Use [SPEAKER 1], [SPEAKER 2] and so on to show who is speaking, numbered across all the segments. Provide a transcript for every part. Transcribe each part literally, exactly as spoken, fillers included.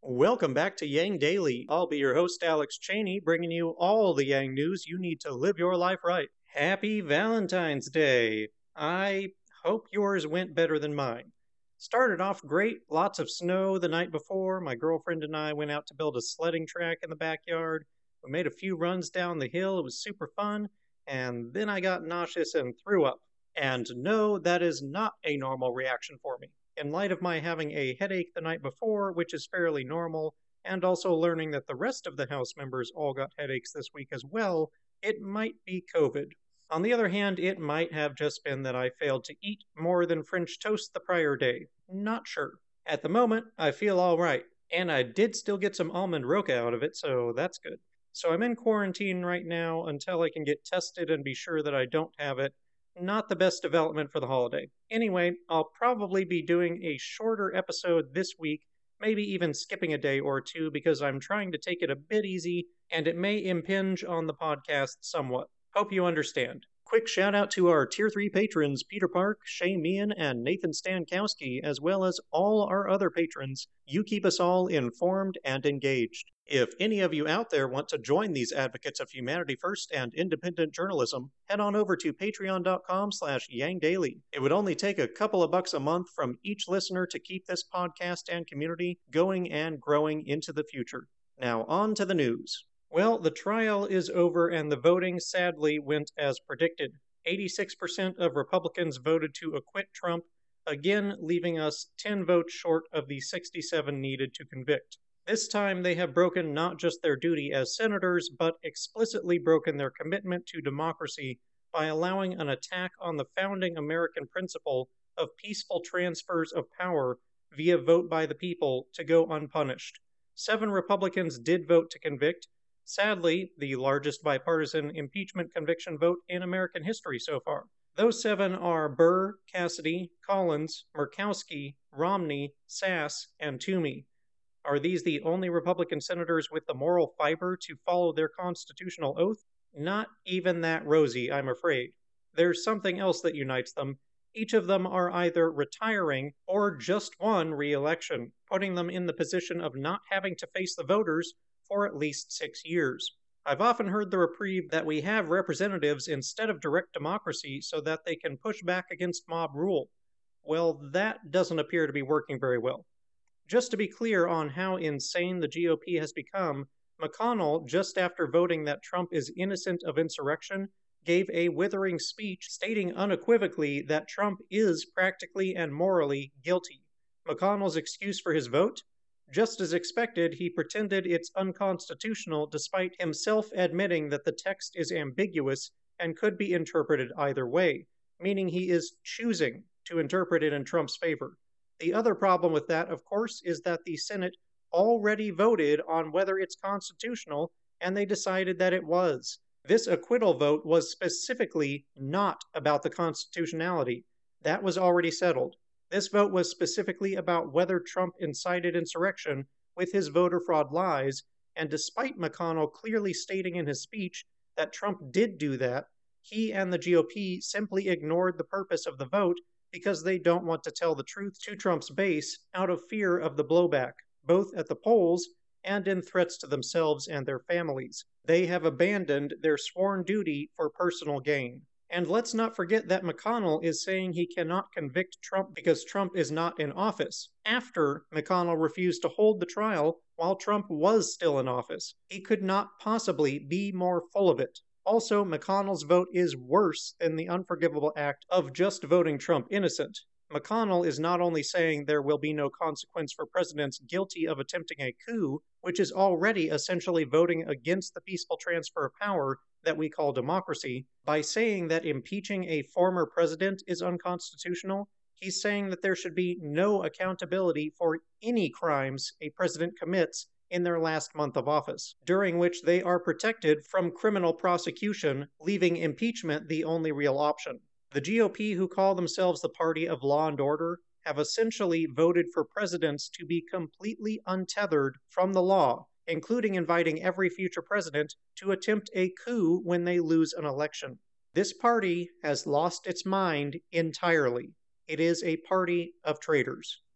[SPEAKER 1] Welcome back to Yang Daily. I'll be your host, Alex Cheney, bringing you all the Yang news you need to live your life right. Happy Valentine's Day! I hope yours went better than mine. Started off great, lots of snow the night before. My girlfriend and I went out to build a sledding track in the backyard. We made a few runs down the hill. It was super fun. And then I got nauseous and threw up. And no, that is not a normal reaction for me. In light of my having a headache the night before, which is fairly normal, and also learning that the rest of the house members all got headaches this week as well, it might be COVID. On the other hand, it might have just been that I failed to eat more than French toast the prior day. Not sure. At the moment, I feel all right, and I did still get some almond roca out of it, so that's good. So I'm in quarantine right now until I can get tested and be sure that I don't have it. Not the best development for the holiday. Anyway, I'll probably be doing a shorter episode this week, maybe even skipping a day or two because I'm trying to take it a bit easy and it may impinge on the podcast somewhat. Hope you understand. Quick shout out to our Tier three patrons, Peter Park, Shay Meehan, and Nathan Stankowski, as well as all our other patrons. You keep us all informed and engaged. If any of you out there want to join these advocates of humanity first and independent journalism, head on over to patreon.com slash yangdaily. It would only take a couple of bucks a month from each listener to keep this podcast and community going and growing into the future. Now on to the news. Well, the trial is over and the voting sadly went as predicted. eighty-six percent of Republicans voted to acquit Trump, again leaving us ten votes short of the sixty-seven needed to convict. This time they have broken not just their duty as senators, but explicitly broken their commitment to democracy by allowing an attack on the founding American principle of peaceful transfers of power via vote by the people to go unpunished. Seven Republicans did vote to convict. Sadly, the largest bipartisan impeachment conviction vote in American history so far. Those seven are Burr, Cassidy, Collins, Murkowski, Romney, Sass, and Toomey. Are these the only Republican senators with the moral fiber to follow their constitutional oath? Not even that rosy, I'm afraid. There's something else that unites them. Each of them are either retiring or just won re-election, putting them in the position of not having to face the voters for at least six years. I've often heard the reprieve that we have representatives instead of direct democracy so that they can push back against mob rule. Well, that doesn't appear to be working very well. Just to be clear on how insane the G O P has become, McConnell, just after voting that Trump is innocent of insurrection, gave a withering speech stating unequivocally that Trump is practically and morally guilty. McConnell's excuse for his vote? Just as expected, he pretended it's unconstitutional despite himself admitting that the text is ambiguous and could be interpreted either way, meaning he is choosing to interpret it in Trump's favor. The other problem with that, of course, is that the Senate already voted on whether it's constitutional, and they decided that it was. This acquittal vote was specifically not about the constitutionality. That was already settled. This vote was specifically about whether Trump incited insurrection with his voter fraud lies, and despite McConnell clearly stating in his speech that Trump did do that, he and the G O P simply ignored the purpose of the vote because they don't want to tell the truth to Trump's base out of fear of the blowback, both at the polls and in threats to themselves and their families. They have abandoned their sworn duty for personal gain. And let's not forget that McConnell is saying he cannot convict Trump because Trump is not in office, after McConnell refused to hold the trial while Trump was still in office. He could not possibly be more full of it. Also, McConnell's vote is worse than the unforgivable act of just voting Trump innocent. McConnell is not only saying there will be no consequence for presidents guilty of attempting a coup, which is already essentially voting against the peaceful transfer of power that we call democracy, by saying that impeaching a former president is unconstitutional, he's saying that there should be no accountability for any crimes a president commits in their last month of office, during which they are protected from criminal prosecution, leaving impeachment the only real option. The G O P, who call themselves the party of law and order, have essentially voted for presidents to be completely untethered from the law, including inviting every future president to attempt a coup when they lose an election. This party has lost its mind entirely. It is a party of traitors.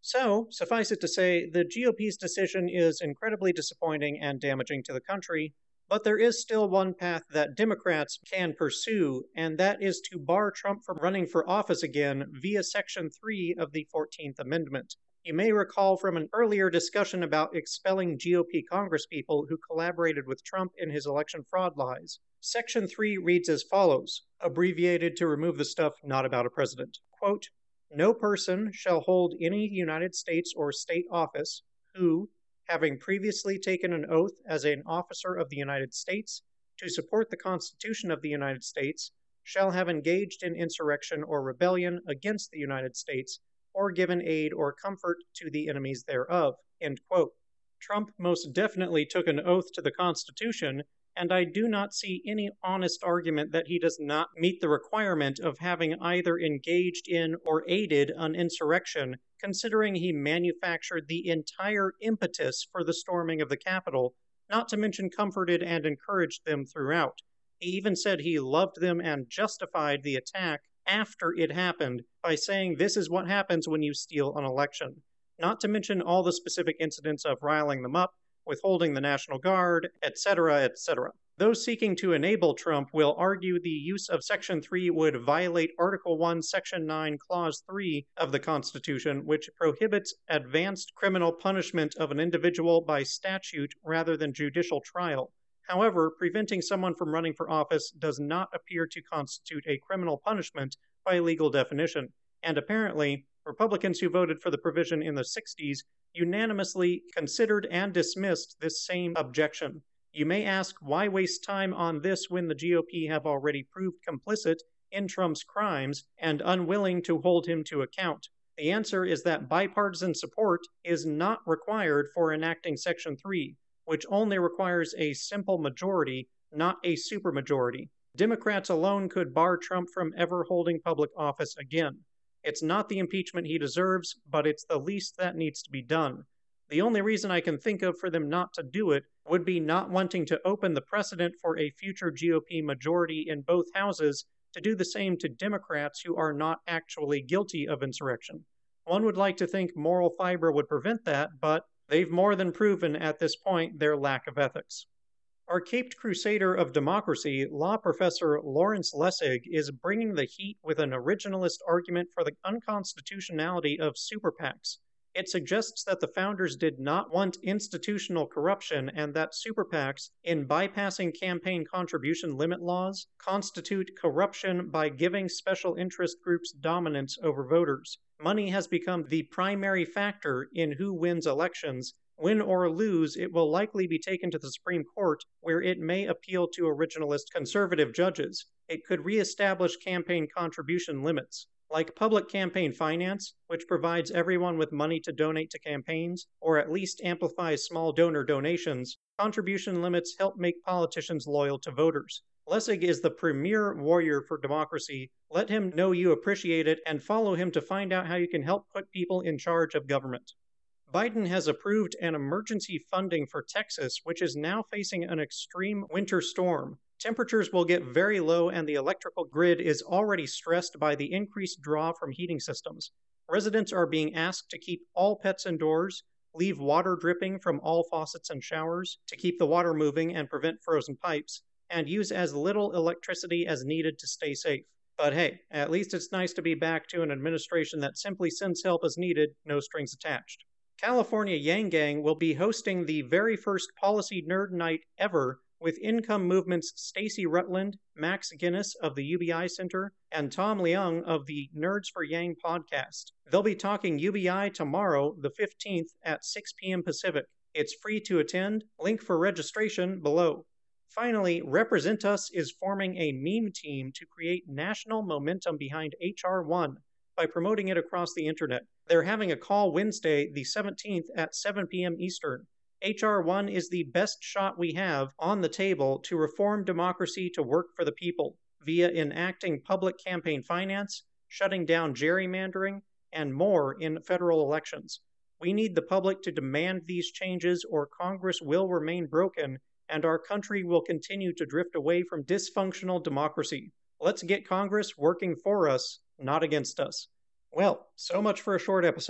[SPEAKER 1] So, suffice it to say, the G O P's decision is incredibly disappointing and damaging to the country, but there is still one path that Democrats can pursue, and that is to bar Trump from running for office again via Section three of the fourteenth Amendment. You may recall from an earlier discussion about expelling G O P congresspeople who collaborated with Trump in his election fraud lies. Section three reads as follows, abbreviated to remove the stuff not about a president. Quote, "No person shall hold any United States or state office who, having previously taken an oath as an officer of the United States to support the Constitution of the United States, shall have engaged in insurrection or rebellion against the United States, or given aid or comfort to the enemies thereof." End quote. Trump most definitely took an oath to the Constitution, and I do not see any honest argument that he does not meet the requirement of having either engaged in or aided an insurrection, considering he manufactured the entire impetus for the storming of the Capitol, not to mention comforted and encouraged them throughout. He even said he loved them and justified the attack after it happened by saying this is what happens when you steal an election, not to mention all the specific incidents of riling them up, withholding the National Guard, et cetera, et cetera. Those seeking to enable Trump will argue the use of Section three would violate Article one, Section nine, Clause three of the Constitution, which prohibits advanced criminal punishment of an individual by statute rather than judicial trial. However, preventing someone from running for office does not appear to constitute a criminal punishment by legal definition, and apparently, Republicans who voted for the provision in the sixties unanimously considered and dismissed this same objection. You may ask, why waste time on this when the G O P have already proved complicit in Trump's crimes and unwilling to hold him to account? The answer is that bipartisan support is not required for enacting Section three, which only requires a simple majority, not a supermajority. Democrats alone could bar Trump from ever holding public office again. It's not the impeachment he deserves, but it's the least that needs to be done. The only reason I can think of for them not to do it would be not wanting to open the precedent for a future G O P majority in both houses to do the same to Democrats who are not actually guilty of insurrection. One would like to think moral fiber would prevent that, but they've more than proven at this point their lack of ethics. Our caped crusader of democracy, law professor Lawrence Lessig, is bringing the heat with an originalist argument for the unconstitutionality of super PACs. It suggests that the founders did not want institutional corruption and that super PACs, in bypassing campaign contribution limit laws, constitute corruption by giving special interest groups dominance over voters. Money has become the primary factor in who wins elections. Win or lose, it will likely be taken to the Supreme Court, where it may appeal to originalist conservative judges. It could reestablish campaign contribution limits. Like public campaign finance, which provides everyone with money to donate to campaigns, or at least amplifies small donor donations, contribution limits help make politicians loyal to voters. Lessig is the premier warrior for democracy. Let him know you appreciate it and follow him to find out how you can help put people in charge of government. Biden has approved an emergency funding for Texas, which is now facing an extreme winter storm. Temperatures will get very low and the electrical grid is already stressed by the increased draw from heating systems. Residents are being asked to keep all pets indoors, leave water dripping from all faucets and showers to keep the water moving and prevent frozen pipes, and use as little electricity as needed to stay safe. But hey, at least it's nice to be back to an administration that simply sends help as needed, no strings attached. California Yang Gang will be hosting the very first Policy Nerd Night ever with Income Movement's Stacey Rutland, Max Guinness of the U B I Center, and Tom Leung of the Nerds for Yang podcast. They'll be talking U B I tomorrow, the fifteenth, at six p.m. Pacific. It's free to attend. Link for registration below. Finally, Represent Us is forming a meme team to create national momentum behind H R one by promoting it across the internet. They're having a call Wednesday, the seventeenth at seven p.m. Eastern. H R one is the best shot we have on the table to reform democracy to work for the people via enacting public campaign finance, shutting down gerrymandering, and more in federal elections. We need the public to demand these changes or Congress will remain broken and our country will continue to drift away from dysfunctional democracy. Let's get Congress working for us, not against us. Well, so much for a short episode.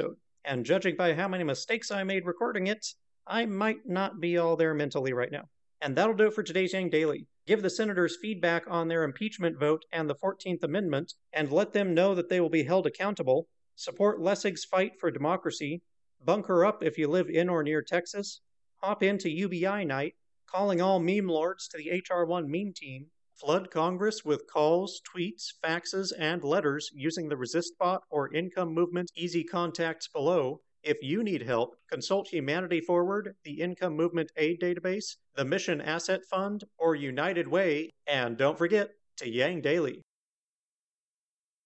[SPEAKER 1] and judging by how many mistakes I made recording it, I might not be all there mentally right now. And that'll do it for today's Yang Daily. Give the senators feedback on their impeachment vote and the fourteenth Amendment, and let them know that they will be held accountable. Support Lessig's fight for democracy. Bunker up if you live in or near Texas. Hop into U B I night, calling all meme lords to the H R one meme team. Flood Congress with calls, tweets, faxes, and letters using the ResistBot or Income Movement easy contacts below. If you need help, consult Humanity Forward, the Income Movement Aid Database, the Mission Asset Fund, or United Way, and don't forget to Yang Daily.